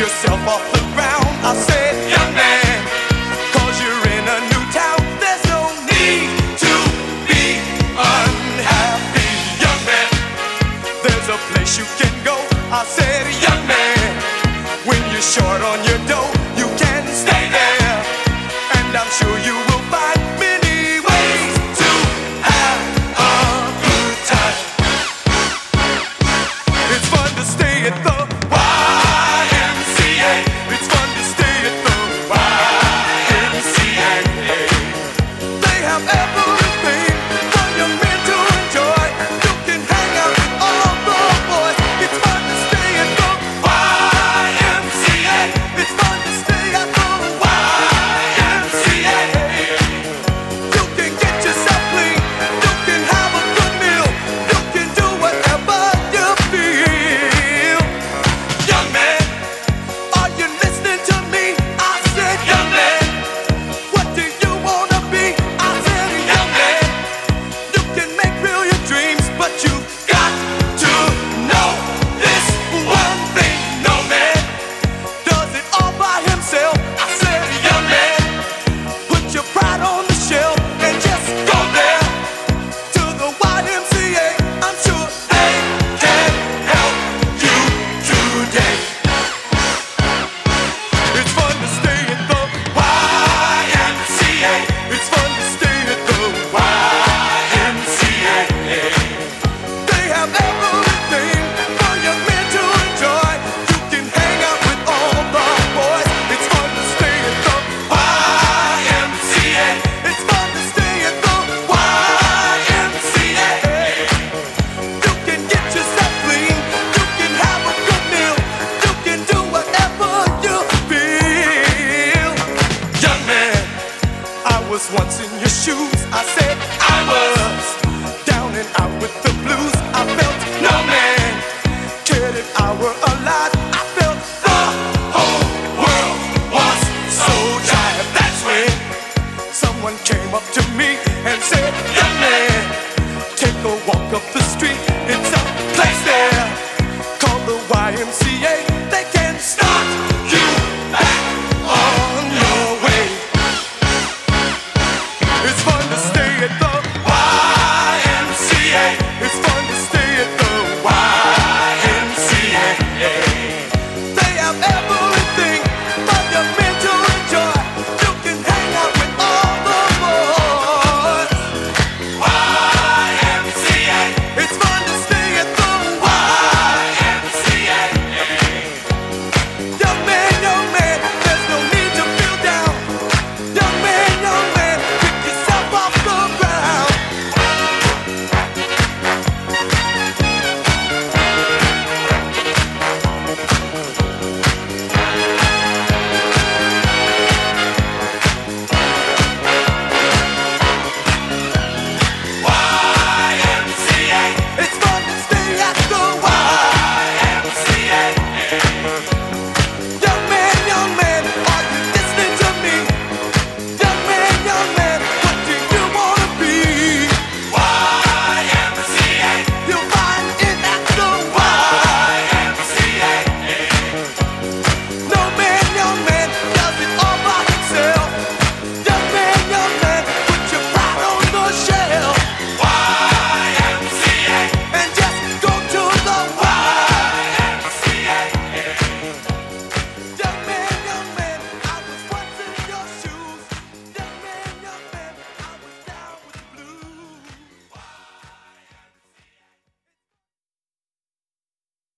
yourself off the ground. I said, young man, cause you're in a new town. There's no need to be unhappy, young man. There's a place you can go. I said, young man, when you're short on your dough, you can stay there, and I'm sure you will find many ways to have a good time. It's fun to stay at the